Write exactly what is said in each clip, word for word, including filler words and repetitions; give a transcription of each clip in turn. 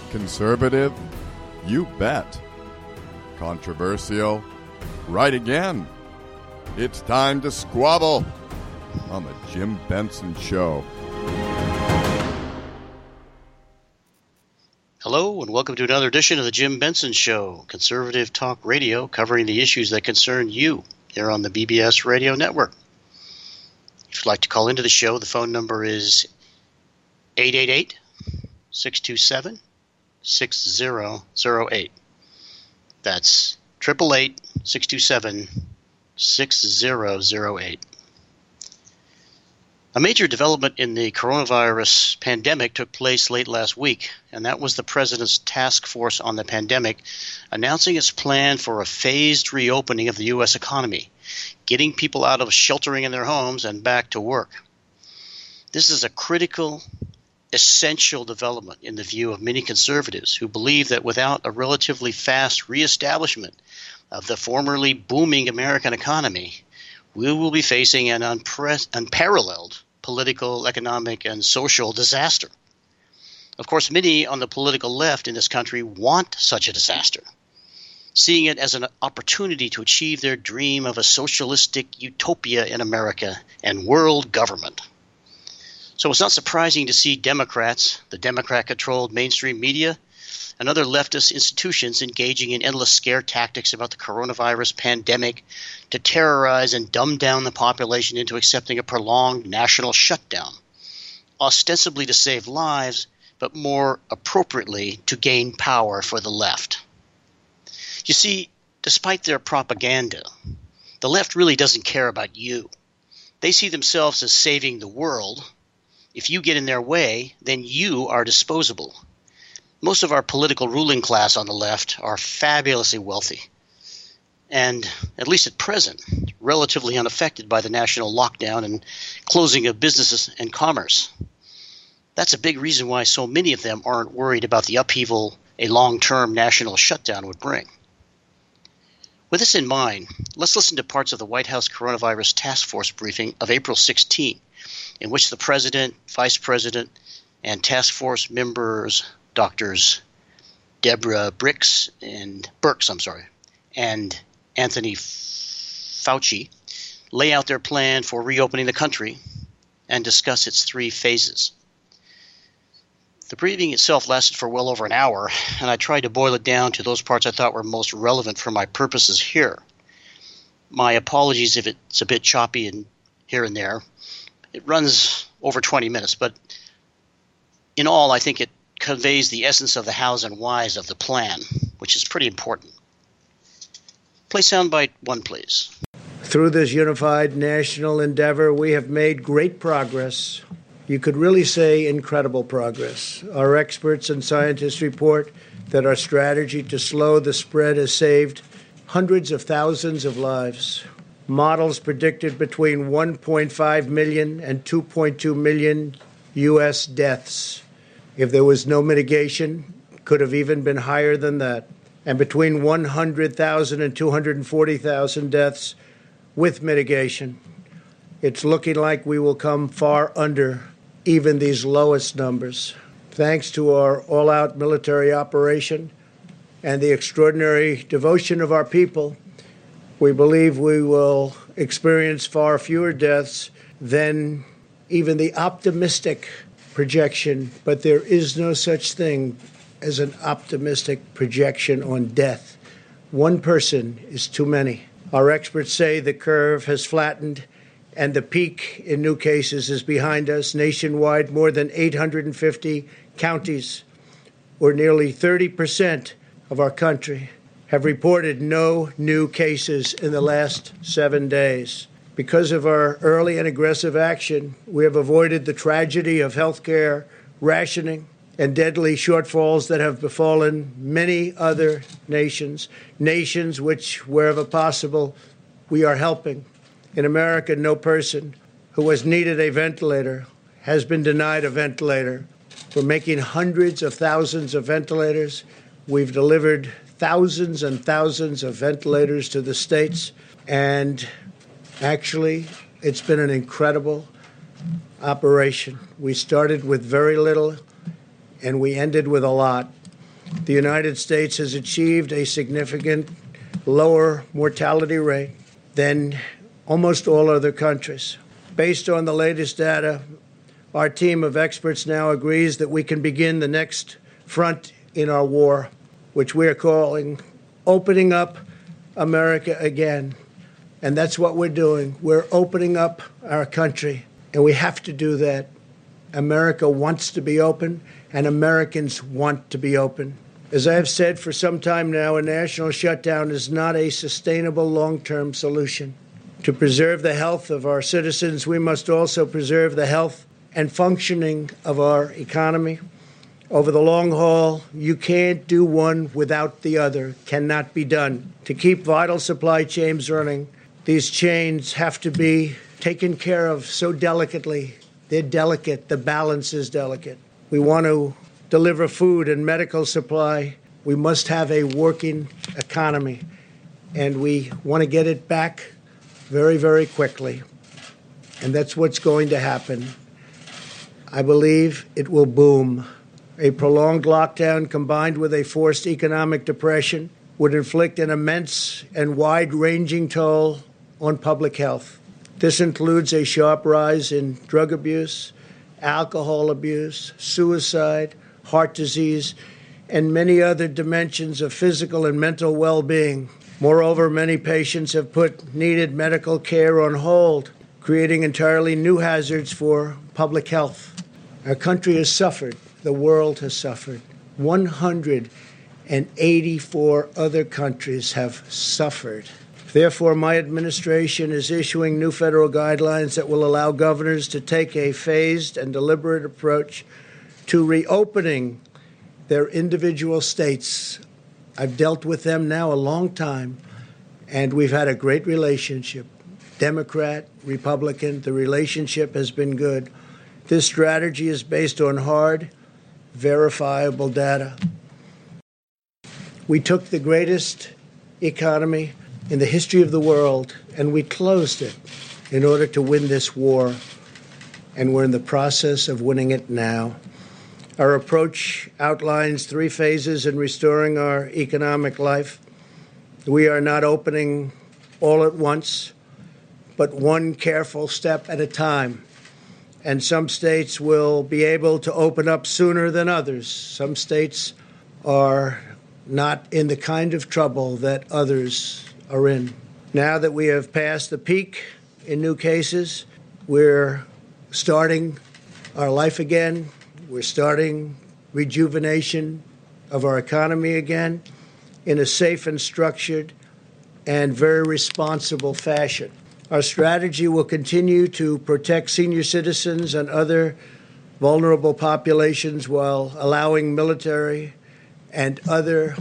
Conservative? You bet. Controversial? Right again. It's time to squabble on the Jim Benson Show. Hello, and welcome to another edition of the Jim Benson Show, conservative talk radio covering the issues that concern you here on the B B S Radio Network. If you'd like to call into the show, the phone number is eight eight eight, six two seven, six zero zero eight. That's eight eight eight, six two seven, six zero zero eight. A major development in the coronavirus pandemic took place late last week, and that was the President's task force on the pandemic announcing its plan for a phased reopening of the U S economy, getting people out of sheltering in their homes and back to work. This is a critical, essential development in the view of many conservatives who believe that without a relatively fast reestablishment of the formerly booming American economy, we will be facing an unpre- unparalleled political, economic, and social disaster. Of course, many on the political left in this country want such a disaster, seeing it as an opportunity to achieve their dream of a socialistic utopia in America and world government. So it's not surprising to see Democrats, the Democrat-controlled mainstream media, and other leftist institutions engaging in endless scare tactics about the coronavirus pandemic to terrorize and dumb down the population into accepting a prolonged national shutdown, ostensibly to save lives, but more appropriately to gain power for the left. You see, despite their propaganda, the left really doesn't care about you. They see themselves as saving the world. If you get in their way, then you are disposable. Most of our political ruling class on the left are fabulously wealthy and, at least at present, relatively unaffected by the national lockdown and closing of businesses and commerce. That's a big reason why so many of them aren't worried about the upheaval a long-term national shutdown would bring. With this in mind, let's listen to parts of the White House Coronavirus Task Force briefing of April sixteenth, in which the President, Vice President, and Task Force members Doctors Deborah Birx and Birx, I'm sorry, and Anthony Fauci lay out their plan for reopening the country and discuss its three phases. The briefing itself lasted for well over an hour, and I tried to boil it down to those parts I thought were most relevant for my purposes here. My apologies if it's a bit choppy and here and there. It runs over twenty minutes, but in all, I think it conveys the essence of the hows and whys of the plan, which is pretty important. Play soundbite one, please. Through this unified national endeavor, we have made great progress. You could really say incredible progress. Our experts and scientists report that our strategy to slow the spread has saved hundreds of thousands of lives. Models predicted between one point five million and two point two million U S deaths. If there was no mitigation, it could have even been higher than that. And between one hundred thousand and two hundred forty thousand deaths with mitigation. It's looking like we will come far under even these lowest numbers. Thanks to our all-out military operation and the extraordinary devotion of our people, we believe we will experience far fewer deaths than even the optimistic projection, but there is no such thing as an optimistic projection on death. One person is too many. Our experts say the curve has flattened and the peak in new cases is behind us. Nationwide, more than eight hundred fifty counties, or nearly thirty percent of our country, have reported no new cases in the last seven days. Because of our early and aggressive action, we have avoided the tragedy of healthcare rationing and deadly shortfalls that have befallen many other nations, nations which, wherever possible, we are helping. In America, no person who has needed a ventilator has been denied a ventilator. We're making hundreds of thousands of ventilators. We've delivered thousands and thousands of ventilators to the states, and actually, it's been an incredible operation. We started with very little, and we ended with a lot. The United States has achieved a significant lower mortality rate than almost all other countries. Based on the latest data, our team of experts now agrees that we can begin the next front in our war, which we are calling opening up America again. And that's what we're doing. We're opening up our country, and we have to do that. America wants to be open, and Americans want to be open. As I have said for some time now, a national shutdown is not a sustainable long-term solution. To preserve the health of our citizens, we must also preserve the health and functioning of our economy. Over the long haul, you can't do one without the other. Cannot be done. To keep vital supply chains running, these chains have to be taken care of so delicately. They're delicate. The balance is delicate. We want to deliver food and medical supply. We must have a working economy, and we want to get it back very, very quickly. And that's what's going to happen. I believe it will boom. A prolonged lockdown combined with a forced economic depression would inflict an immense and wide-ranging toll on public health. This includes a sharp rise in drug abuse, alcohol abuse, suicide, heart disease, and many other dimensions of physical and mental well-being. Moreover, many patients have put needed medical care on hold, creating entirely new hazards for public health. Our country has suffered. The world has suffered. one hundred eighty-four other countries have suffered. Therefore, my administration is issuing new federal guidelines that will allow governors to take a phased and deliberate approach to reopening their individual states. I've dealt with them now a long time, and we've had a great relationship. Democrat, Republican, the relationship has been good. This strategy is based on hard, verifiable data. We took the greatest economy in the history of the world, and we closed it in order to win this war, and we're in the process of winning it now. Our approach outlines three phases in restoring our economic life. We are not opening all at once, but one careful step at a time. And some states will be able to open up sooner than others. Some states are not in the kind of trouble that others are in. Now that we have passed the peak in new cases, we're starting our life again. We're starting rejuvenation of our economy again in a safe and structured and very responsible fashion. Our strategy will continue to protect senior citizens and other vulnerable populations while allowing military and other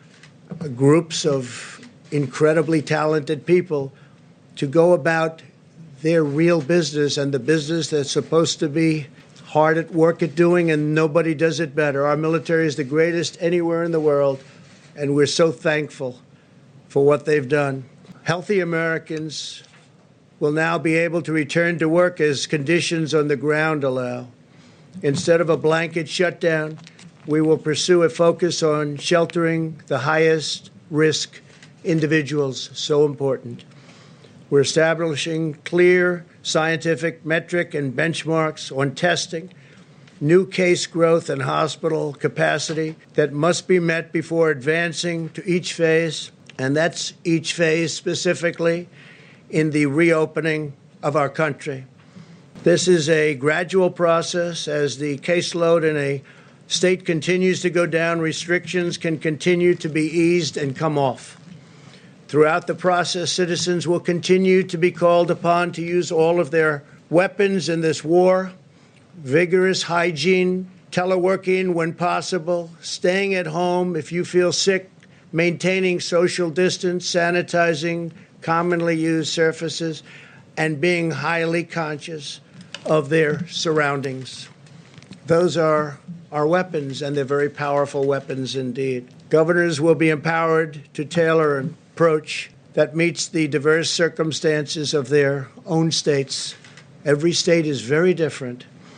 groups of incredibly talented people to go about their real business and the business that's supposed to be hard at work at doing, and nobody does it better. Our military is the greatest anywhere in the world, and we're so thankful for what they've done. Healthy Americans will now be able to return to work as conditions on the ground allow. Instead of a blanket shutdown, we will pursue a focus on sheltering the highest risk individuals, so important. We're establishing clear scientific metric and benchmarks on testing, new case growth and hospital capacity that must be met before advancing to each phase, and that's each phase specifically in the reopening of our country. This is a gradual process. As the caseload in a state continues to go down, restrictions can continue to be eased and come off. Throughout the process, citizens will continue to be called upon to use all of their weapons in this war: vigorous hygiene, teleworking when possible, staying at home if you feel sick, maintaining social distance, sanitizing commonly used surfaces, and being highly conscious of their surroundings. Those are our weapons, and they're very powerful weapons indeed. Governors will be empowered to tailor an approach that meets the diverse circumstances of their own states. Every state is very different,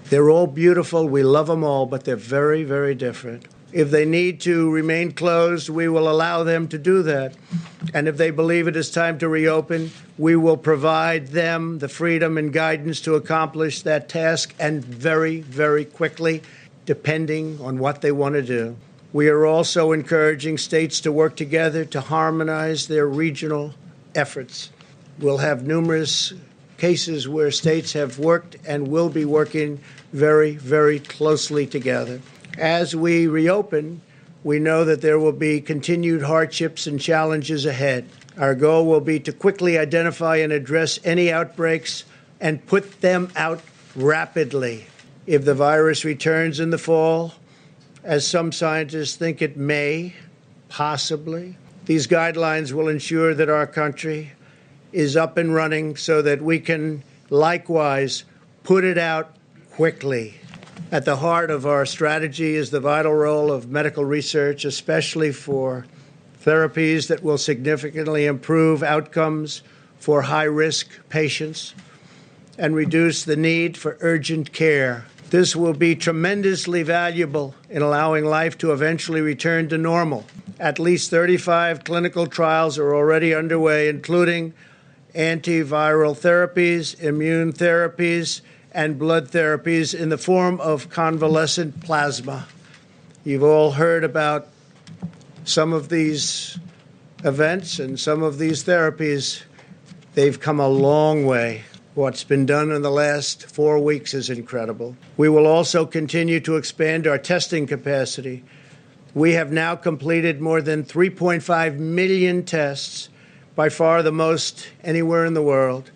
They're all beautiful. We love them all, but they're very, very different. If they need to remain closed, we will allow them to do that. And if they believe it is time to reopen, we will provide them the freedom and guidance to accomplish that task, and very, very quickly, depending on what they want to do. We are also encouraging states to work together to harmonize their regional efforts. We'll have numerous cases where states have worked and will be working very, very closely together. As we reopen, we know that there will be continued hardships and challenges ahead. Our goal will be to quickly identify and address any outbreaks and put them out rapidly. If the virus returns in the fall, as some scientists think it may, possibly, these guidelines will ensure that our country is up and running so that we can likewise put it out quickly. At the heart of our strategy is the vital role of medical research, especially for therapies that will significantly improve outcomes for high-risk patients and reduce the need for urgent care. This will be tremendously valuable in allowing life to eventually return to normal. At least thirty-five clinical trials are already underway, including antiviral therapies, immune therapies, and blood therapies in the form of convalescent plasma. You've all heard about some of these events and some of these therapies. They've come a long way. What's been done in the last four weeks is incredible. We will also continue to expand our testing capacity. We have now completed more than three point five million tests, by far the most anywhere in the world.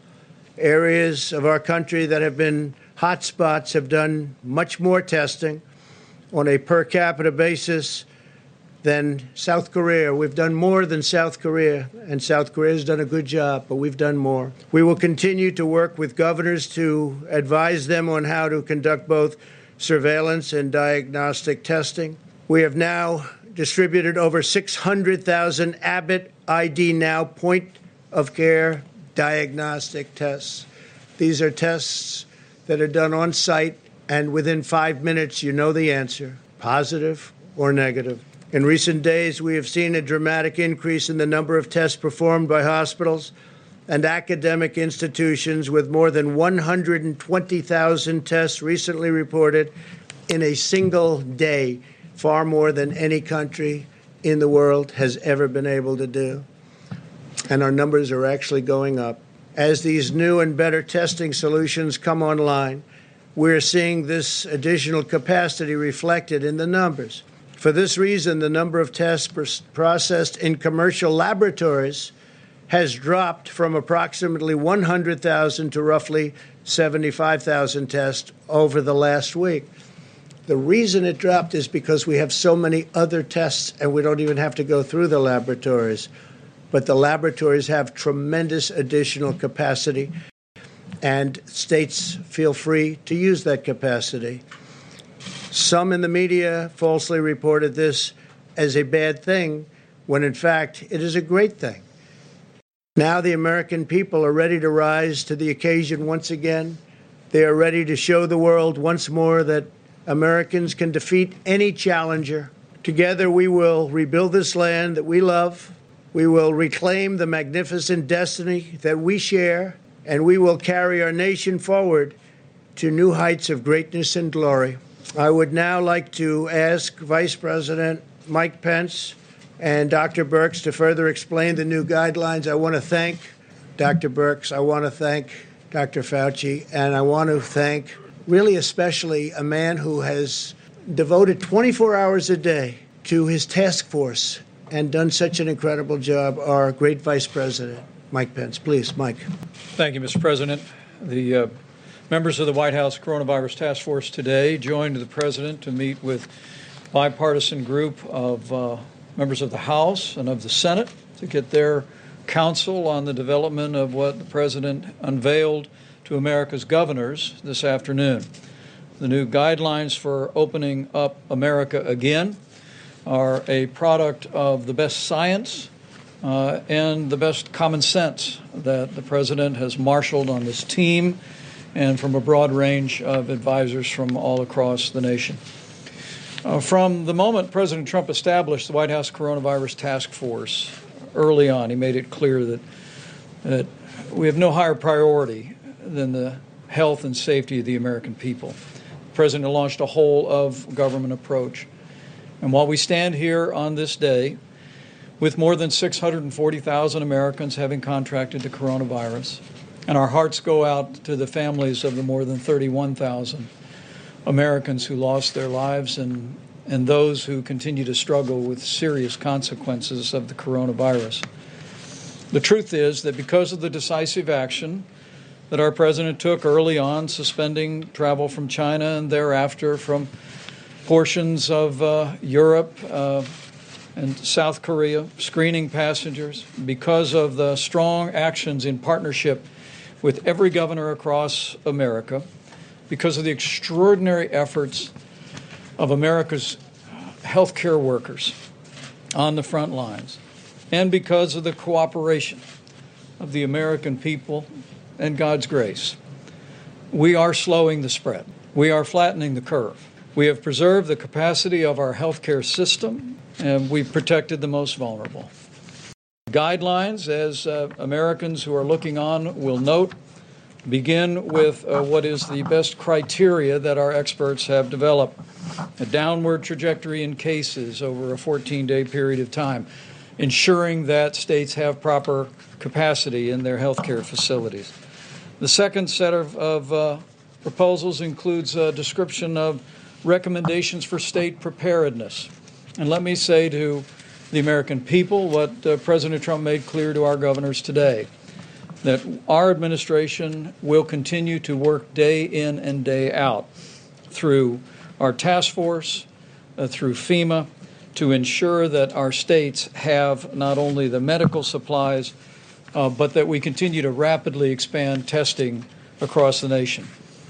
Areas of our country that have been hot spots have done much more testing on a per capita basis than South Korea. We've done more than South Korea, and South Korea has done a good job, but we've done more. We will continue to work with governors to advise them on how to conduct both surveillance and diagnostic testing. We have now distributed over six hundred thousand Abbott I D Now point-of-care diagnostic tests. These are tests that are done on site, and within five minutes you know the answer, positive or negative. In recent days, we have seen a dramatic increase in the number of tests performed by hospitals and academic institutions, with more than one hundred twenty thousand tests recently reported in a single day, far more than any country in the world has ever been able to do. And our numbers are actually going up. As these new and better testing solutions come online, we're seeing this additional capacity reflected in the numbers. For this reason, the number of tests processed in commercial laboratories has dropped from approximately one hundred thousand to roughly seventy-five thousand tests over the last week. The reason it dropped is because we have so many other tests and we don't even have to go through the laboratories. But the laboratories have tremendous additional capacity, and states feel free to use that capacity. Some in the media falsely reported this as a bad thing, when in fact it is a great thing. Now the American people are ready to rise to the occasion once again. They are ready to show the world once more that Americans can defeat any challenger. Together we will rebuild this land that we love. We will reclaim the magnificent destiny that we share, and we will carry our nation forward to new heights of greatness and glory. I would now like to ask Vice President Mike Pence and Doctor Birx to further explain the new guidelines. I want to thank Doctor Birx. I want to thank Doctor Fauci, and I want to thank really especially a man who has devoted twenty-four hours a day to his task force and done such an incredible job, our great Vice President, Mike Pence. Please, Mike. Thank you, Mister President. The uh, members of the White House Coronavirus Task Force today joined the President to meet with a bipartisan group of uh, members of the House and of the Senate to get their counsel on the development of what the President unveiled to America's governors this afternoon. The new guidelines for opening up America again are a product of the best science uh, and the best common sense that the President has marshaled on this team and from a broad range of advisors from all across the nation. Uh, from the moment President Trump established the White House Coronavirus Task Force, early on, he made it clear that, that we have no higher priority than the health and safety of the American people. The President launched a whole-of-government approach. And while we stand here on this day with more than six hundred forty thousand Americans having contracted the coronavirus, and our hearts go out to the families of the more than thirty-one thousand Americans who lost their lives and, and those who continue to struggle with serious consequences of the coronavirus. The truth is that because of the decisive action that our president took early on, suspending travel from China and thereafter from portions of uh, Europe uh, and South Korea, screening passengers, because of the strong actions in partnership with every governor across America, because of the extraordinary efforts of America's healthcare workers on the front lines, and because of the cooperation of the American people and God's grace, we are slowing the spread. We are flattening the curve. We have preserved the capacity of our healthcare system, and we've protected the most vulnerable. Guidelines, as uh, Americans who are looking on will note, begin with uh, what is the best criteria that our experts have developed: a downward trajectory in cases over a fourteen-day period of time, ensuring that states have proper capacity in their healthcare facilities. The second set of, of uh, proposals includes a description of recommendations for state preparedness. And let me say to the American people what uh, President Trump made clear to our governors today, that our administration will continue to work day in and day out through our task force, uh, through FEMA, to ensure that our states have not only the medical supplies, uh, but that we continue to rapidly expand testing across the nation.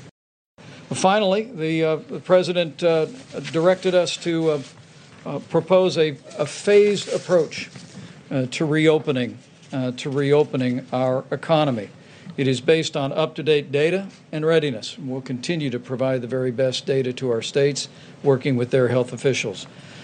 Finally, the, uh, the President uh, directed us to uh, uh, propose a, a phased approach uh, to reopening Uh, to reopening our economy. It is based on up-to-date data and readiness. We'll continue to provide the very best data to our states, working with their health officials.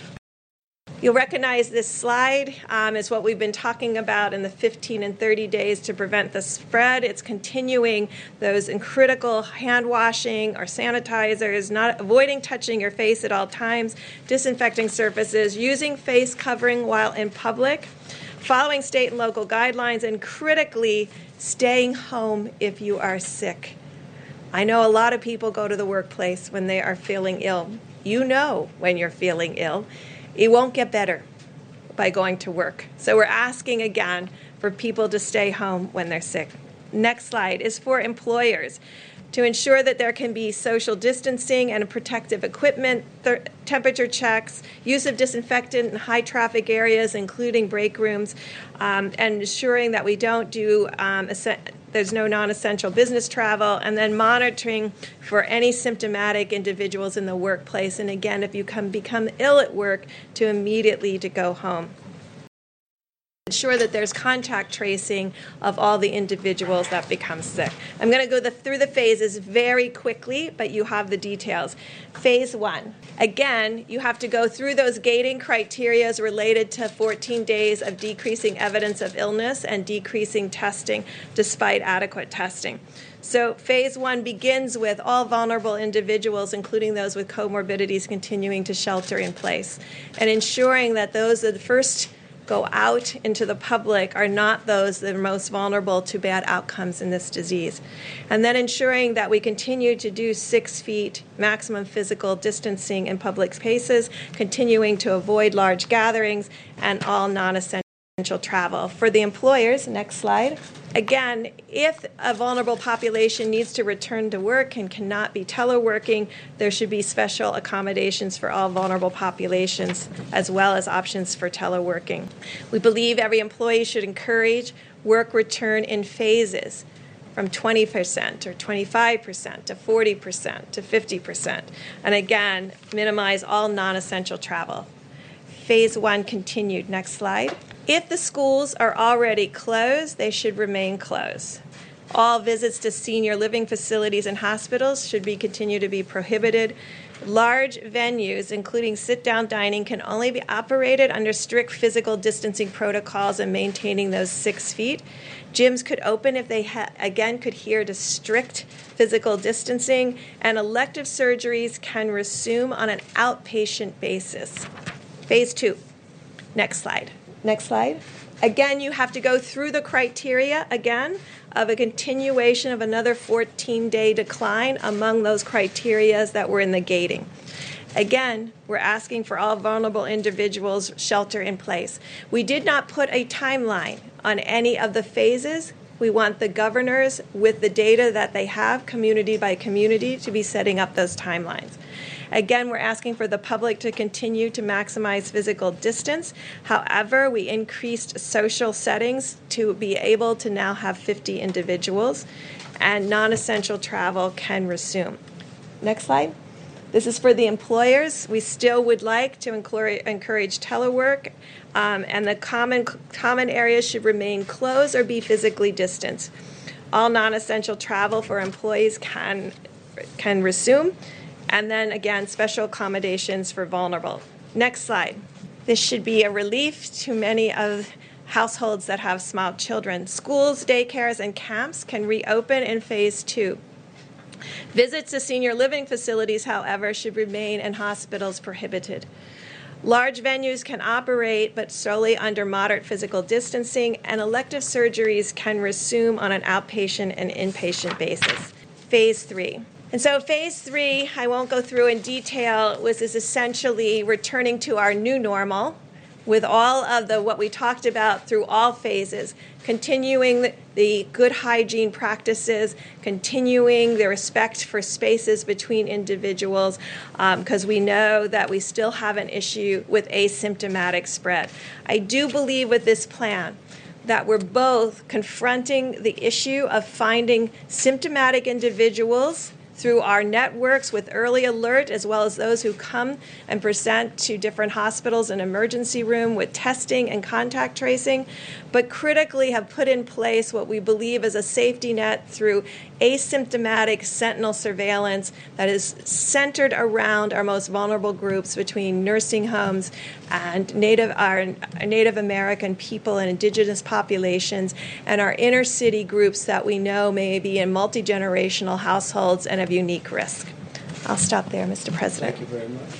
You'll recognize this slide um, is what we've been talking about in the fifteen and thirty days to prevent the spread. It's continuing those critical hand washing or sanitizers, not avoiding touching your face at all times, disinfecting surfaces, using face covering while in public, following state and local guidelines, and critically, staying home if you are sick. I know a lot of people go to the workplace when they are feeling ill. You know when you're feeling ill. It won't get better by going to work. So we're asking again for people to stay home when they're sick. Next slide is for employers, to ensure that there can be social distancing and protective equipment, th- temperature checks, use of disinfectant in high traffic areas, including break rooms, um, and ensuring that we don't do, um, es- there's no non-essential business travel, and then monitoring for any symptomatic individuals in the workplace. And again, if you come become ill at work, to immediately to go home. Ensure that there's contact tracing of all the individuals that become sick. I'm going to go the, through the phases very quickly, but you have the details. Phase one. Again, you have to go through those gating criteria related to fourteen days of decreasing evidence of illness and decreasing testing despite adequate testing. So phase one begins with all vulnerable individuals, including those with comorbidities, continuing to shelter in place, and ensuring that those are the first go out into the public are not those that are most vulnerable to bad outcomes in this disease. And then ensuring that we continue to do six feet maximum physical distancing in public spaces, continuing to avoid large gatherings, and all non-essential travel. For the employers, next slide. Again, if a vulnerable population needs to return to work and cannot be teleworking, there should be special accommodations for all vulnerable populations, as well as options for teleworking. We believe every employee should encourage work return in phases, from twenty percent or twenty-five percent to forty percent to fifty percent. And again, minimize all non-essential travel. Phase one continued. Next slide. If the schools are already closed, they should remain closed. All visits to senior living facilities and hospitals should be continue to be prohibited. Large venues, including sit-down dining, can only be operated under strict physical distancing protocols and maintaining those six feet. Gyms could open if they, ha- again, could adhere to strict physical distancing, and elective surgeries can resume on an outpatient basis. Phase two. Next slide. Next slide. Again, you have to go through the criteria again of a continuation of another fourteen-day decline among those criteria that were in the gating. Again, we're asking for all vulnerable individuals shelter in place. We did not put a timeline on any of the phases. We want the governors, with the data that they have, community by community, to be setting up those timelines. Again, we're asking for the public to continue to maximize physical distance. However, we increased social settings to be able to now have fifty individuals, and non-essential travel can resume. Next slide. This is for the employers. We still would like to encourage telework, um, and the common common areas should remain closed or be physically distanced. All non-essential travel for employees can can resume. And then, again, special accommodations for vulnerable. Next slide. This should be a relief to many of households that have small children. Schools, daycares, and camps can reopen in phase two. Visits to senior living facilities, however, should remain in hospitals prohibited. Large venues can operate, but solely under moderate physical distancing, and elective surgeries can resume on an outpatient and inpatient basis. Phase three. And so phase three, I won't go through in detail, was is essentially returning to our new normal with all of the what we talked about through all phases, continuing the, the good hygiene practices, continuing the respect for spaces between individuals, because um, we know that we still have an issue with asymptomatic spread. I do believe with this plan that we're both confronting the issue of finding symptomatic individuals through our networks with early alert, as well as those who come and present to different hospitals and emergency room with testing and contact tracing, but critically have put in place what we believe is a safety net through asymptomatic sentinel surveillance that is centered around our most vulnerable groups between nursing homes and Native, our Native American people and indigenous populations, and our inner city groups that we know may be in multi-generational households and of unique risk. I'll stop there, Mister President. Thank you very much.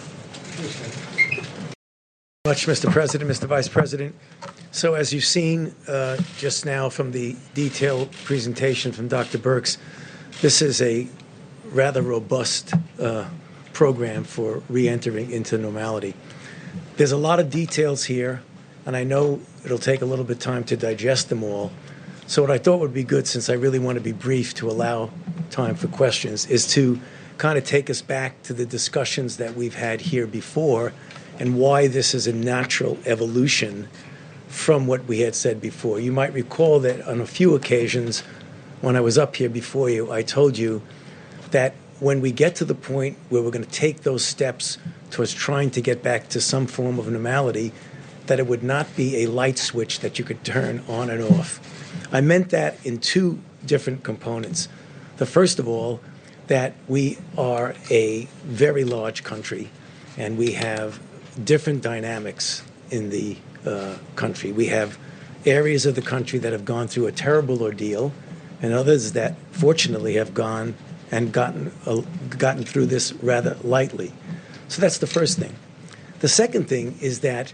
Much, Mister President, Mister Vice President. So as you've seen uh, just now from the detailed presentation from Doctor Birx, this is a rather robust uh, program for re-entering into normality. There's a lot of details here, and I know it'll take a little bit of time to digest them all. So what I thought would be good, since I really want to be brief to allow time for questions, is to kind of take us back to the discussions that we've had here before and why this is a natural evolution from what we had said before. You might recall that on a few occasions when I was up here before you, I told you that when we get to the point where we're going to take those steps towards trying to get back to some form of normality, that it would not be a light switch that you could turn on and off. I meant that in two different components. The first of all, that we are a very large country, and we have different dynamics in the uh, country. We have areas of the country that have gone through a terrible ordeal, and others that fortunately have gone and gotten uh, gotten through this rather lightly. So that's the first thing. The second thing is that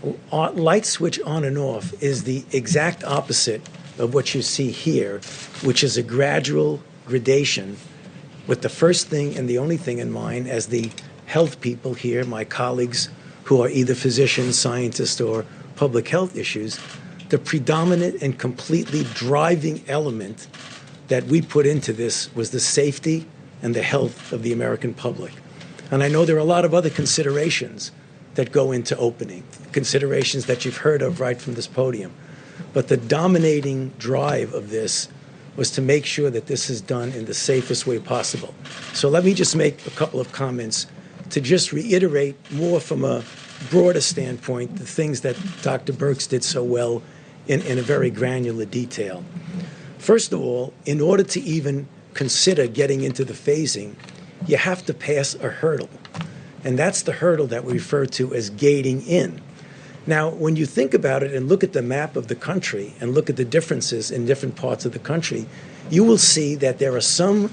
light switch on and off is the exact opposite of what you see here, which is a gradual gradation with the first thing and the only thing in mind as the health people here, my colleagues who are either physicians, scientists, or public health issues, the predominant and completely driving element that we put into this was the safety and the health of the American public. And I know there are a lot of other considerations that go into opening, considerations that you've heard of right from this podium. But the dominating drive of this was to make sure that this is done in the safest way possible. So let me just make a couple of comments to just reiterate more from a broader standpoint the things that Doctor Birx did so well in, in a very granular detail. First of all, in order to even consider getting into the phasing, you have to pass a hurdle. And that's the hurdle that we refer to as gating in. Now, when you think about it and look at the map of the country and look at the differences in different parts of the country, you will see that there are some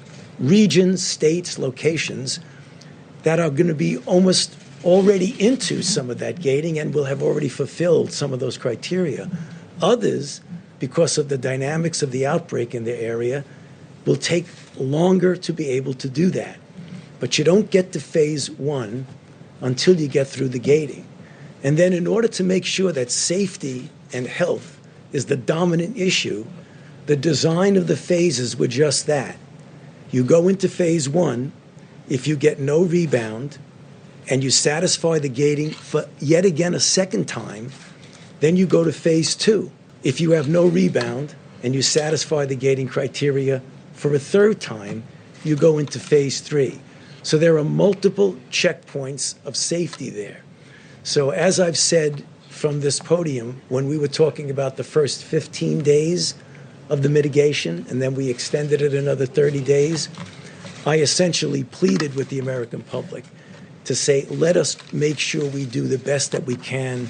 regions, states, locations that are going to be almost already into some of that gating and will have already fulfilled some of those criteria. Others, because of the dynamics of the outbreak in their area, will take longer to be able to do that. But you don't get to phase one until you get through the gating. And then in order to make sure that safety and health is the dominant issue, the design of the phases were just that. You go into phase one, if you get no rebound, and you satisfy the gating for yet again a second time, then you go to phase two. If you have no rebound and you satisfy the gating criteria for a third time, you go into phase three. So there are multiple checkpoints of safety there. So as I've said from this podium, when we were talking about the first fifteen days of the mitigation, and then we extended it another thirty days, I essentially pleaded with the American public to say, let us make sure we do the best that we can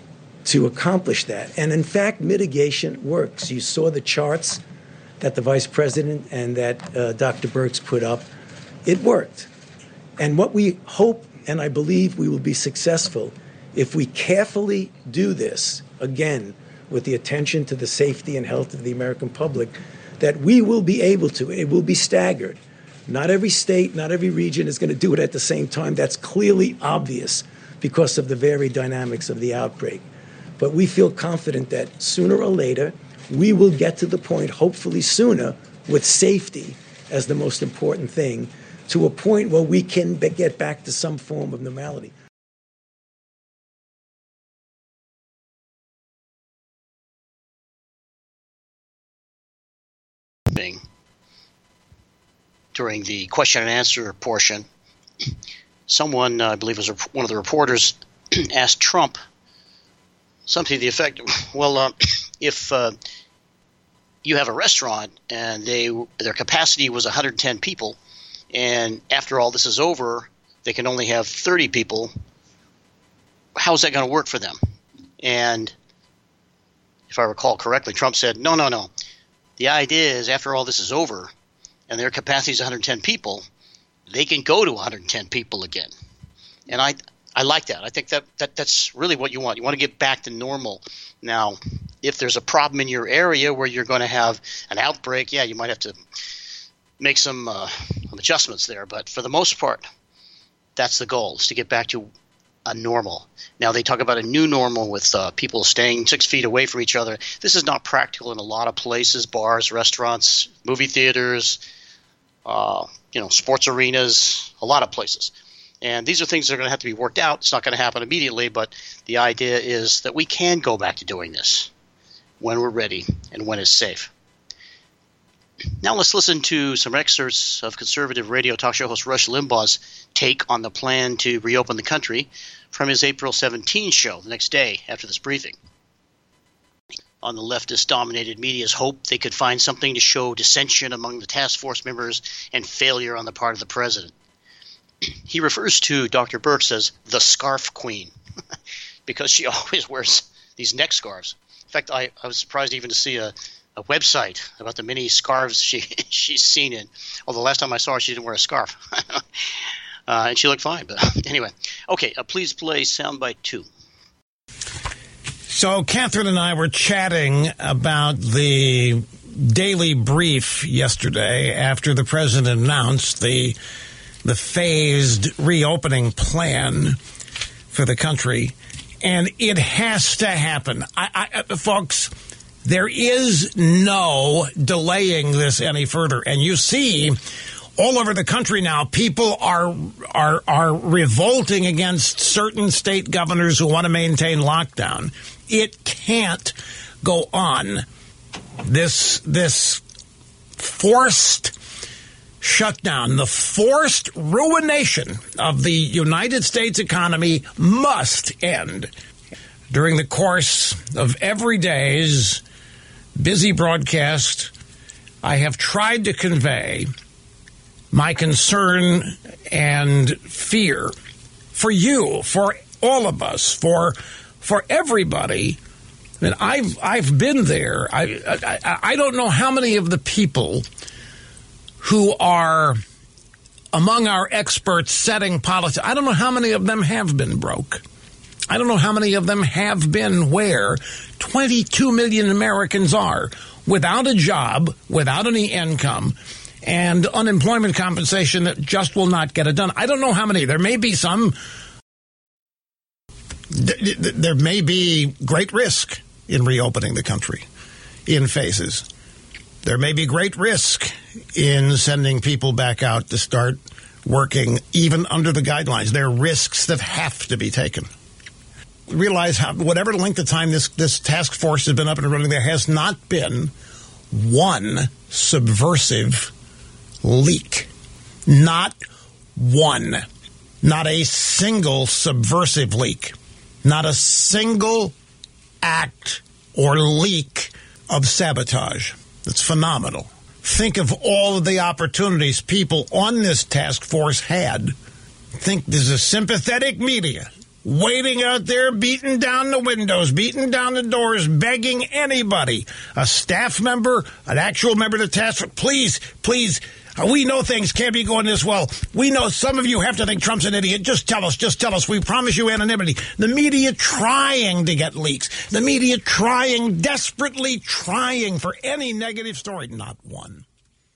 to accomplish that. And in fact, mitigation works. You saw the charts that the Vice President and that uh, Doctor Birx put up. It worked. And what we hope, and I believe we will be successful, if we carefully do this, again, with the attention to the safety and health of the American public, that we will be able to, it will be staggered. Not every state, not every region is going to do it at the same time. That's clearly obvious because of the varied dynamics of the outbreak. But we feel confident that sooner or later, we will get to the point, hopefully sooner, with safety as the most important thing, to a point where we can be- get back to some form of normality. During the question and answer portion, someone, uh, I believe it was one of the reporters, asked Trump something to the effect, well, uh, if uh, you have a restaurant and they their capacity was one hundred ten people, and after all this is over, they can only have thirty people, how's that going to work for them? And if I recall correctly, Trump said, no, no, no. The idea is after all this is over and their capacity is one hundred ten people, they can go to one hundred ten people again. And I I like that. I think that, that that's really what you want. You want to get back to normal. Now, if there's a problem in your area where you're going to have an outbreak, yeah, you might have to make some uh, adjustments there. But for the most part, that's the goal, is to get back to a normal. Now, they talk about a new normal with uh, people staying six feet away from each other. This is not practical in a lot of places, bars, restaurants, movie theaters, uh, you know, sports arenas, a lot of places. And these are things that are going to have to be worked out. It's not going to happen immediately, but the idea is that we can go back to doing this when we're ready and when it's safe. Now let's listen to some excerpts of conservative radio talk show host Rush Limbaugh's take on the plan to reopen the country from his April seventeenth show the next day after this briefing. On the leftist-dominated media's hope they could find something to show dissension among the task force members and failure on the part of the president. He refers to Doctor Birx as the scarf queen because she always wears these neck scarves. In fact, I, I was surprised even to see a, a website about the many scarves she she's seen in. Although last time I saw her, she didn't wear a scarf. uh, and she looked fine. But anyway, okay, uh, please play soundbite two. So Catherine and I were chatting about the daily brief yesterday after the president announced the the phased reopening plan for the country, and it has to happen. I, I, folks, there is no delaying this any further. And you see all over the country now, people are are are revolting against certain state governors who want to maintain lockdown. It can't go on. This this forced shutdown, the forced ruination of the United States economy must end. During the course of every day's busy broadcast I have tried to convey my concern and fear for you, for all of us, for for everybody. I mean, I've I've been there. I, I I don't know how many of the people who are among our experts setting policy, I don't know how many of them have been broke. I don't know how many of them have been where twenty-two million Americans are without a job, without any income, and unemployment compensation that just will not get it done. I don't know how many. There may be some. There may be great risk in reopening the country in phases. There may be great risk in sending people back out to start working, even under the guidelines. There are risks that have to be taken. Realize how, whatever length of time this, this task force has been up and running, there has not been one subversive leak. Not one. Not a single subversive leak. Not a single act or leak of sabotage. It's phenomenal. Think of all of the opportunities people on this task force had. Think there's a sympathetic media waiting out there, beating down the windows, beating down the doors, begging anybody, a staff member, an actual member of the task force, please, please, we know things can't be going this well. We know some of you have to think Trump's an idiot. Just tell us, just tell us. We promise you anonymity. The media trying to get leaks. The media trying, desperately trying for any negative story. Not one.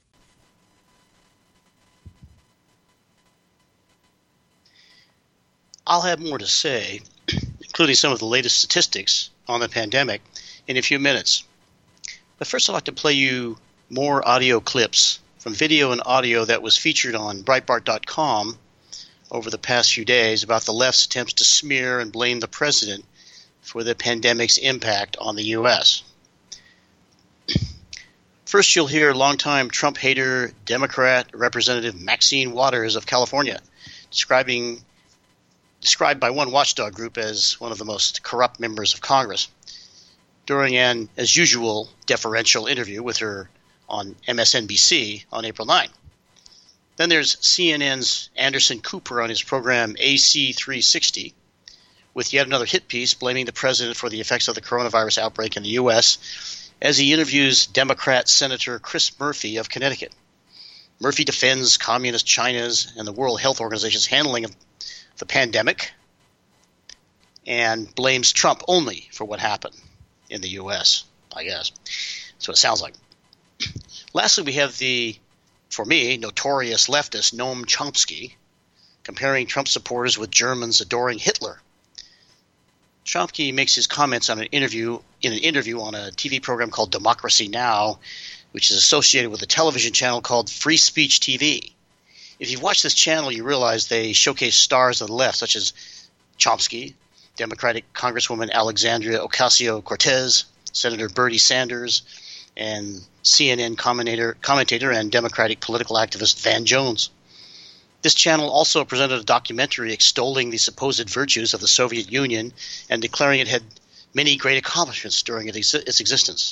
I'll have more to say, including some of the latest statistics on the pandemic, in a few minutes. But first I'd like to play you more audio clips from video and audio that was featured on Breitbart dot com over the past few days about the left's attempts to smear and blame the president for the pandemic's impact on the U S. First, you'll hear longtime Trump hater, Democrat Representative Maxine Waters of California describing described by one watchdog group as one of the most corrupt members of Congress, during an, as usual, deferential interview with her on M S N B C on April ninth. Then there's C N N's Anderson Cooper on his program A C three sixty, with yet another hit piece blaming the president for the effects of the coronavirus outbreak in the U S, as he interviews Democrat Senator Chris Murphy of Connecticut. Murphy defends Communist China's and the World Health Organization's handling of the pandemic and blames Trump only for what happened in the U S, I guess. That's what it sounds like. Lastly, we have the, for me, notorious leftist Noam Chomsky comparing Trump supporters with Germans adoring Hitler. Chomsky makes his comments on an interview in an interview on a T V program called Democracy Now!, which is associated with a television channel called Free Speech T V. If you've watched this channel, you realize they showcase stars of the left, such as Chomsky, Democratic Congresswoman Alexandria Ocasio-Cortez, Senator Bernie Sanders, and C N N commentator, commentator and Democratic political activist Van Jones. This channel also presented a documentary extolling the supposed virtues of the Soviet Union and declaring it had many great accomplishments during its existence.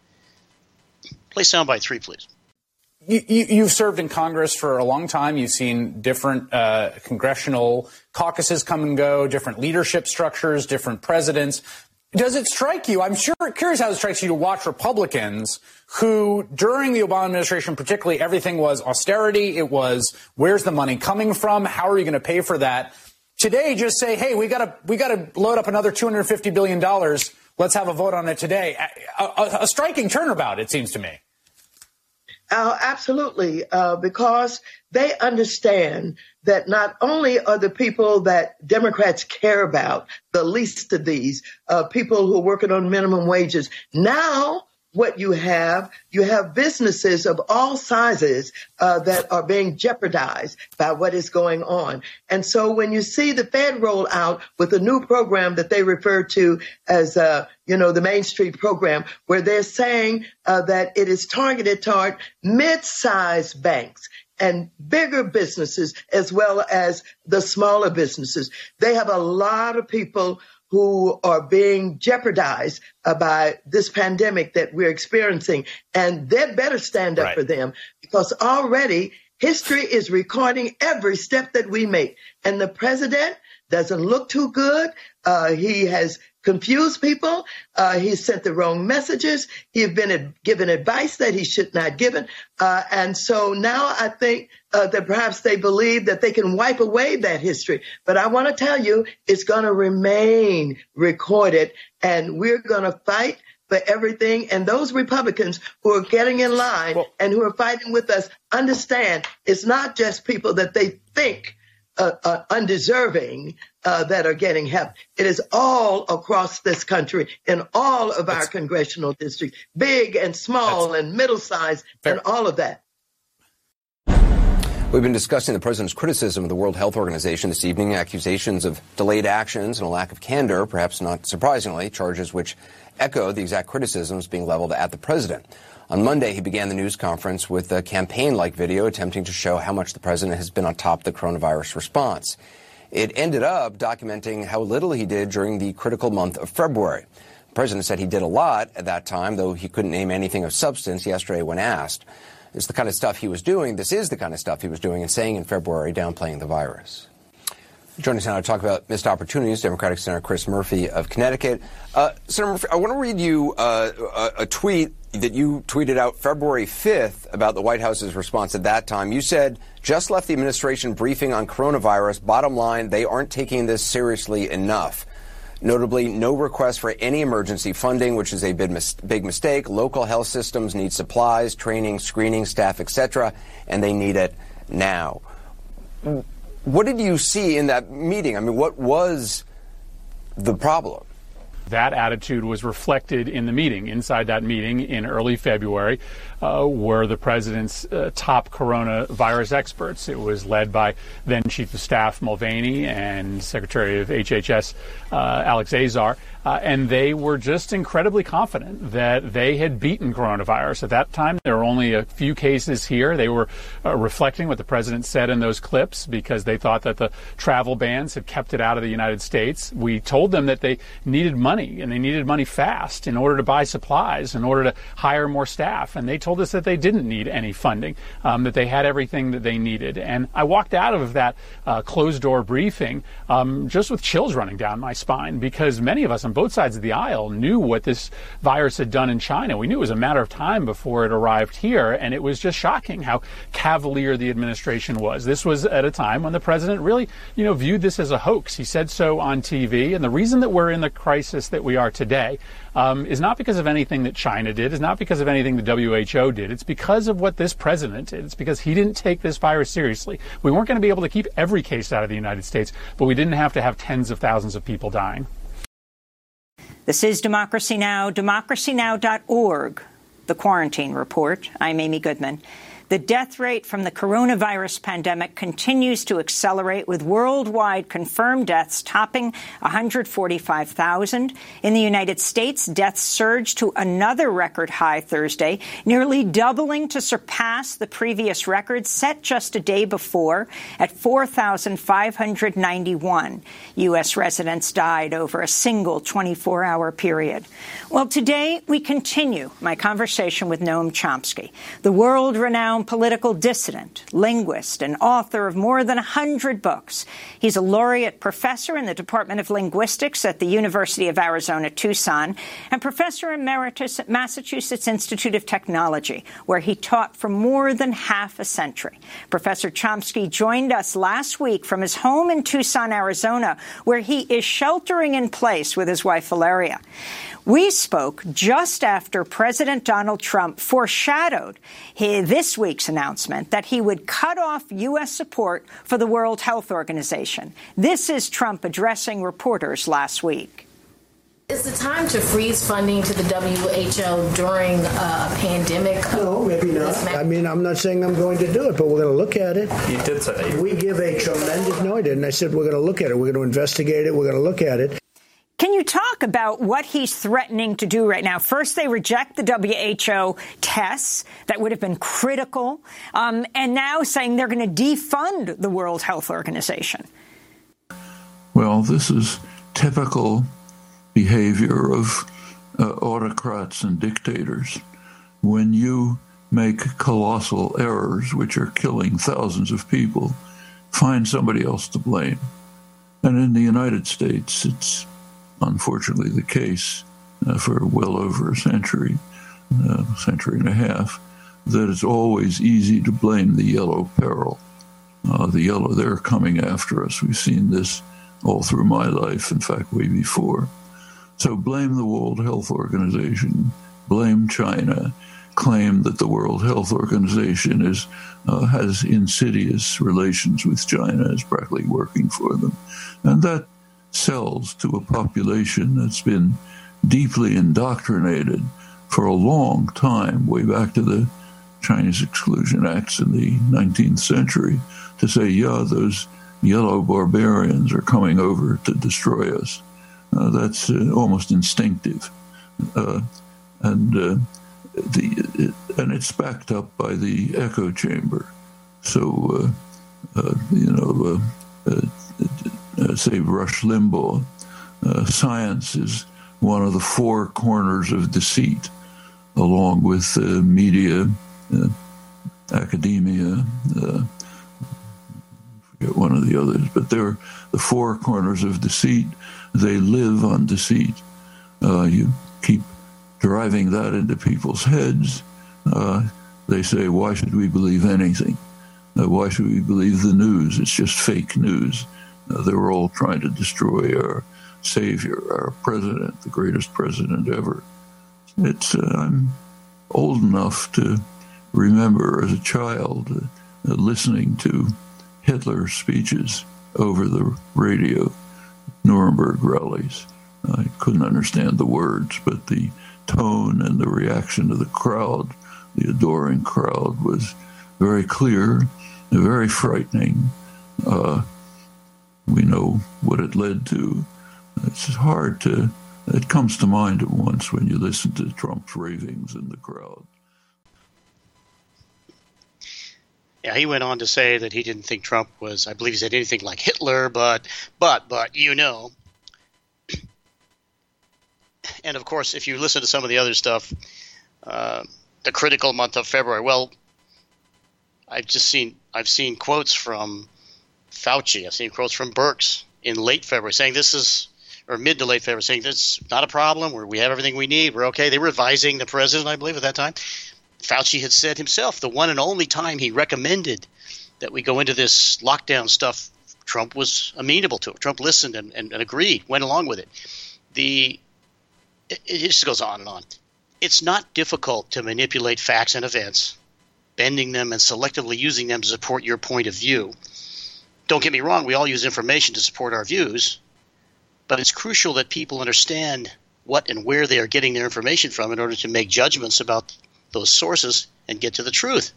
Play soundbite three, please. You, you, you've served in Congress for a long time. You've seen different uh, congressional caucuses come and go, different leadership structures, different presidents. Does it strike you? I'm sure curious how it strikes you to watch Republicans who, during the Obama administration, particularly, everything was austerity. It was, where's the money coming from? How are you going to pay for that? Today, just say, hey, we got to we got to load up another two hundred fifty billion dollars. Let's have a vote on it today. A, a, a striking turnabout, it seems to me. Uh, absolutely, uh, because they understand that not only are the people that Democrats care about the least of these, uh, people who are working on minimum wages, now what you have, you have businesses of all sizes uh, that are being jeopardized by what is going on. And so when you see the Fed roll out with a new program that they refer to as, uh, you know, the Main Street program, where they're saying uh, that it is targeted toward mid-sized banks and bigger businesses as well as the smaller businesses. They have a lot of people who are being jeopardized uh, by this pandemic that we're experiencing. And they better stand up right. for them, because already history is recording every step that we make. And the president doesn't look too good. Uh, he has confused people. Uh, he sent the wrong messages. He has been ad- given advice that he should not given. Uh, and so now I think uh, that perhaps they believe that they can wipe away that history. But I want to tell you, it's going to remain recorded, and we're going to fight for everything. And those Republicans who are getting in line well, and who are fighting with us understand it's not just people that they think Uh, uh, undeserving uh, that are getting help. It is all across this country in all of our congressional districts, big and small and middle-sized and all of that. We've been discussing the president's criticism of the World Health Organization this evening, accusations of delayed actions and a lack of candor, perhaps not surprisingly, charges which echo the exact criticisms being leveled at the president. On Monday, he began the news conference with a campaign-like video attempting to show how much the president has been on top of the coronavirus response. It ended up documenting how little he did during the critical month of February. The president said he did a lot at that time, though he couldn't name anything of substance yesterday when asked. It's the kind of stuff he was doing. This is the kind of stuff he was doing and saying in February, downplaying the virus. Joining us now to talk about missed opportunities, Democratic Senator Chris Murphy of Connecticut. Uh, Senator Murphy, I want to read you uh, a, a tweet that you tweeted out February fifth about the White House's response at that time. You said, just left the administration briefing on coronavirus. Bottom line, they aren't taking this seriously enough. Notably, no request for any emergency funding, which is a big, mis- big mistake. Local health systems need supplies, training, screening, staff, et cetera, and they need it now. What did you see in that meeting? I mean, what was the problem? That attitude was reflected in the meeting. Inside that meeting in early February uh, were the president's uh, top coronavirus experts. It was led by then Chief of Staff Mulvaney and Secretary of H H S uh, Alex Azar. Uh, and they were just incredibly confident that they had beaten coronavirus. At that time, there were only a few cases here. They were uh, reflecting what the president said in those clips because they thought that the travel bans had kept it out of the United States. We told them that they needed money, and they needed money fast in order to buy supplies, in order to hire more staff. And they told us that they didn't need any funding, um, that they had everything that they needed. And I walked out of that uh, closed-door briefing um, just with chills running down my spine, because many of us on both sides of the aisle knew what this virus had done in China. We knew it was a matter of time before it arrived here, and it was just shocking how cavalier the administration was. This was at a time when the president really, you know, viewed this as a hoax. He said so on T V, and the reason that we're in the crisis that we are today um, is not because of anything that China did, is not because of anything the W H O did. It's because of what this president did. It's because he didn't take this virus seriously. We weren't going to be able to keep every case out of the United States, but we didn't have to have tens of thousands of people dying. This is Democracy Now!, democracy now dot org, the Quarantine Report. I'm Amy Goodman. The death rate from the coronavirus pandemic continues to accelerate, with worldwide confirmed deaths topping one hundred forty-five thousand. In the United States, deaths surged to another record high Thursday, nearly doubling to surpass the previous record set just a day before at four thousand five hundred ninety-one. U S residents died over a single twenty-four hour period. Well, today we continue my conversation with Noam Chomsky, the world-renowned political dissident, linguist, and author of more than one hundred books. He's a laureate professor in the Department of Linguistics at the University of Arizona, Tucson, and professor emeritus at Massachusetts Institute of Technology, where he taught for more than half a century. Professor Chomsky joined us last week from his home in Tucson, Arizona, where he is sheltering in place with his wife, Valeria. We spoke just after President Donald Trump foreshadowed his, this week's announcement that he would cut off U S support for the World Health Organization. This is Trump addressing reporters last week. Is the time to freeze funding to the W H O during a pandemic? No, maybe not. I mean, I'm not saying I'm going to do it, but we're going to look at it. You did say that. We give a tremendous, no, I didn't. I said we're going to look at it. We're going to investigate it. We're going to look at it. Can you talk about what he's threatening to do right now? First, they reject the W H O tests that would have been critical, um, and now saying they're going to defund the World Health Organization. Well, this is typical behavior of uh, autocrats and dictators. When you make colossal errors which are killing thousands of people, find somebody else to blame. And in the United States, it's unfortunately the case uh, for well over a century, a uh, century and a half, that it's always easy to blame the yellow peril. Uh, the yellow, they're coming after us. We've seen this all through my life, in fact, way before. So blame the World Health Organization, blame China, claim that the World Health Organization is uh, has insidious relations with China, is practically working for them. And that sells to a population that's been deeply indoctrinated for a long time, way back to the Chinese Exclusion Acts in the nineteenth century, to say, yeah, those yellow barbarians are coming over to destroy us. Uh, that's uh, almost instinctive. Uh, and uh, the it, and it's backed up by the echo chamber. So, uh, uh, you know, uh, uh, uh, say Rush Limbaugh, uh, science is one of the four corners of deceit, along with uh, media, uh, academia, uh, I forget one of the others, but they're the four corners of deceit. They live on deceit. Uh, you keep driving that into people's heads. Uh, they say, why should we believe anything? Uh, why should we believe the news? It's just fake news. Uh, they're all trying to destroy our savior, our president, the greatest president ever. It's uh, I'm old enough to remember as a child uh, uh, listening to Hitler's speeches over the radio, Nuremberg rallies. I couldn't understand the words, but the tone and the reaction of the crowd, the adoring crowd, was very clear, very frightening. Uh, we know what it led to. It's hard to, it comes to mind at once when you listen to Trump's ravings in the crowd. Yeah, he went on to say that he didn't think Trump was, I believe he said anything like Hitler, but, but, but, you know. And, of course, if you listen to some of the other stuff, uh, the critical month of February, well, I've just seen, I've seen quotes from Fauci, I've seen quotes from Birx in late February saying this is, or mid to late February, saying this is not a problem, we have everything we need, we're okay. They were advising the president, I believe, at that time. Fauci had said himself the one and only time he recommended that we go into this lockdown stuff, Trump was amenable to it. Trump listened and, and, and agreed, went along with it. The it, it just goes on and on. It's not difficult to manipulate facts and events, bending them and selectively using them to support your point of view. Don't get me wrong, we all use information to support our views, but it's crucial that people understand what and where they are getting their information from in order to make judgments about those sources and get to the truth.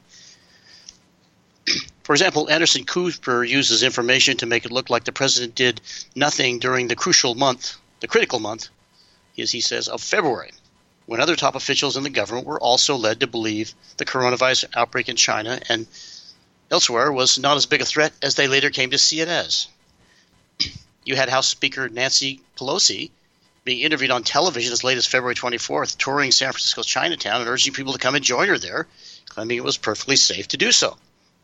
For example, Anderson Cooper uses information to make it look like the president did nothing during the crucial month, the critical month, as he says, of February, when other top officials in the government were also led to believe the coronavirus outbreak in China and elsewhere was not as big a threat as they later came to see it as. You had House Speaker Nancy Pelosi being interviewed on television as late as February twenty-fourth, touring San Francisco's Chinatown and urging people to come and join her there, claiming it was perfectly safe to do so.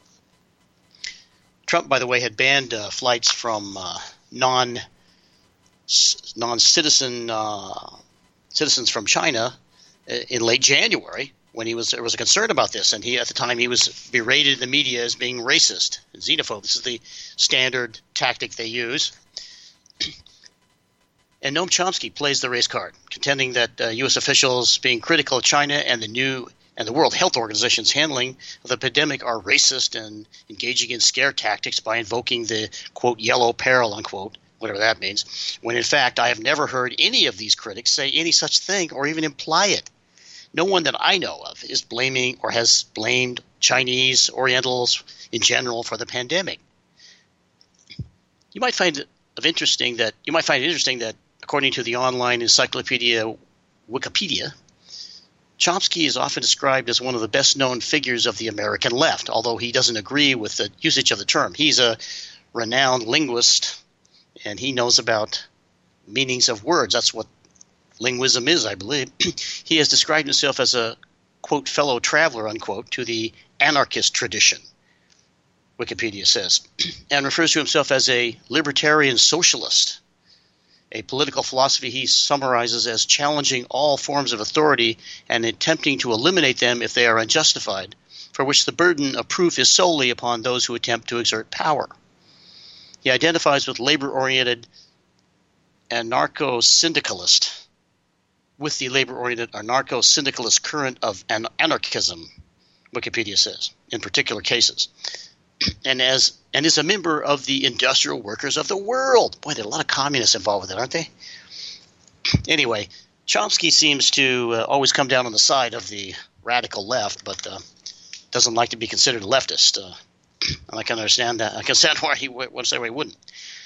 Trump, by the way, had banned uh, flights from uh, non, non-citizen uh, citizens from China in late January when he was there was a concern about this, and he at the time he was berated in the media as being racist and xenophobe. This is the standard tactic they use. And Noam Chomsky plays the race card, contending that uh, U S officials being critical of China and the new and the World Health Organization's handling of the pandemic are racist and engaging in scare tactics by invoking the, quote, yellow peril, unquote, whatever that means, when in fact I have never heard any of these critics say any such thing or even imply it. No one that I know of is blaming or has blamed Chinese, Orientals in general for the pandemic. You might find it of interesting that you might find it interesting that according to the online encyclopedia Wikipedia, Chomsky is often described as one of the best-known figures of the American left, although he doesn't agree with the usage of the term. He's a renowned linguist, and he knows about meanings of words. That's what linguism is, I believe. He has described himself as a, quote, fellow traveler, unquote, to the anarchist tradition, Wikipedia says, and refers to himself as a libertarian socialist, a political philosophy he summarizes as challenging all forms of authority and attempting to eliminate them if they are unjustified, for which the burden of proof is solely upon those who attempt to exert power. He identifies with labor-oriented anarcho-syndicalist, with the labor-oriented anarcho-syndicalist current of an- anarchism, Wikipedia says, in particular cases, and as and is a member of the industrial workers of the world. Boy, there are a lot of communists involved with it, aren't they? Anyway, Chomsky seems to uh, always come down on the side of the radical left, but uh, doesn't like to be considered a leftist. Uh, and I can understand that. I can understand why he would say why he wouldn't.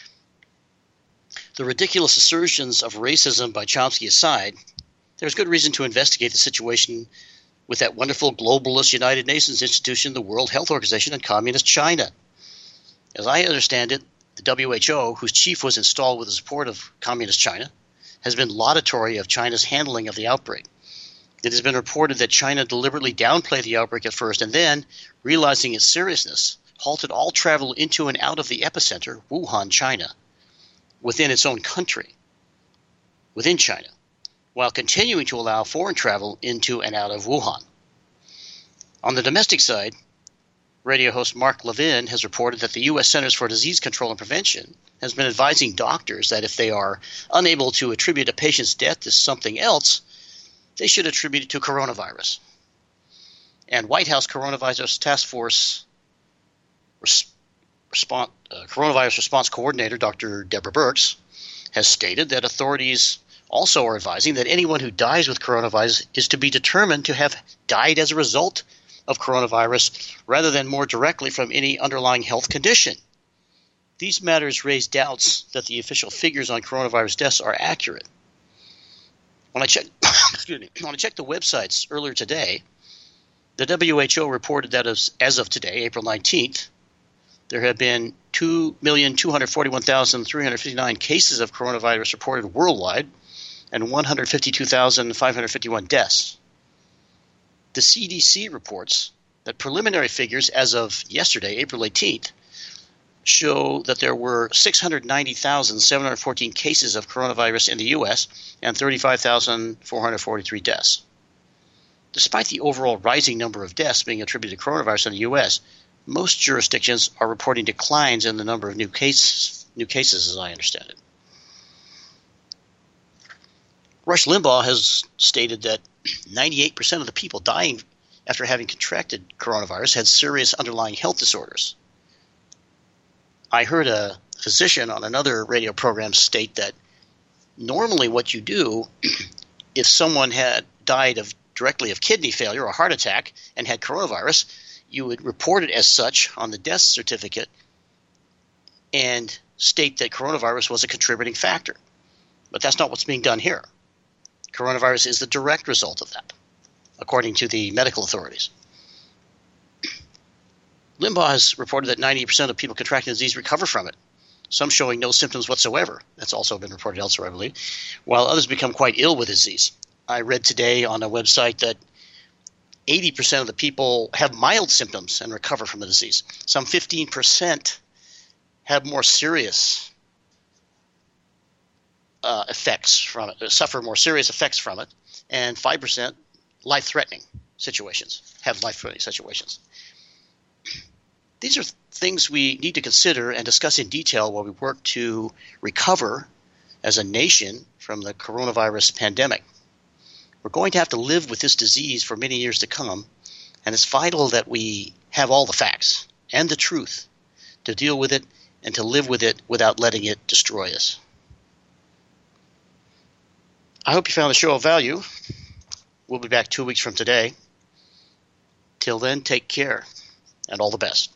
The ridiculous assertions of racism by Chomsky aside, there's good reason to investigate the situation with that wonderful globalist United Nations institution, the World Health Organization, and Communist China. As I understand it, the W H O, whose chief was installed with the support of Communist China, has been laudatory of China's handling of the outbreak. It has been reported that China deliberately downplayed the outbreak at first and then, realizing its seriousness, halted all travel into and out of the epicenter, Wuhan, China, within its own country, within China, while continuing to allow foreign travel into and out of Wuhan. On the domestic side, radio host Mark Levin has reported that the U S Centers for Disease Control and Prevention has been advising doctors that if they are unable to attribute a patient's death to something else, they should attribute it to coronavirus. And White House Coronavirus Task Force res- response, uh, Coronavirus Response Coordinator Doctor Deborah Birx has stated that authorities also are advising that anyone who dies with coronavirus is to be determined to have died as a result of coronavirus rather than more directly from any underlying health condition. These matters raise doubts that the official figures on coronavirus deaths are accurate. When I checked, excuse me, when I checked the websites earlier today, the W H O reported that as, as of today, April nineteenth, there have been two million two hundred forty-one thousand three hundred fifty-nine cases of coronavirus reported worldwide and one hundred fifty-two thousand five hundred fifty-one deaths. The C D C reports that preliminary figures as of yesterday, April eighteenth, show that there were six hundred ninety thousand seven hundred fourteen cases of coronavirus in the U S and thirty-five thousand four hundred forty-three deaths. Despite the overall rising number of deaths being attributed to coronavirus in the U S, most jurisdictions are reporting declines in the number of new cases, new cases as I understand it. Rush Limbaugh has stated that ninety-eight percent of the people dying after having contracted coronavirus had serious underlying health disorders. I heard a physician on another radio program state that normally what you do if someone had died of directly of kidney failure or heart attack and had coronavirus, you would report it as such on the death certificate and state that coronavirus was a contributing factor. But that's not what's being done here. Coronavirus is the direct result of that, according to the medical authorities. Limbaugh has reported that ninety percent of people contracting the disease recover from it, some showing no symptoms whatsoever. That's also been reported elsewhere, I believe, while others become quite ill with the disease. I read today on a website that eighty percent of the people have mild symptoms and recover from the disease. Some fifteen percent have more serious uh, effects from it, suffer more serious effects from it, and five percent life-threatening situations, have life-threatening situations. These are things we need to consider and discuss in detail while we work to recover as a nation from the coronavirus pandemic. We're going to have to live with this disease for many years to come, and it's vital that we have all the facts and the truth to deal with it and to live with it without letting it destroy us. I hope you found the show of value. We'll be back two weeks from today. Till then, take care and all the best.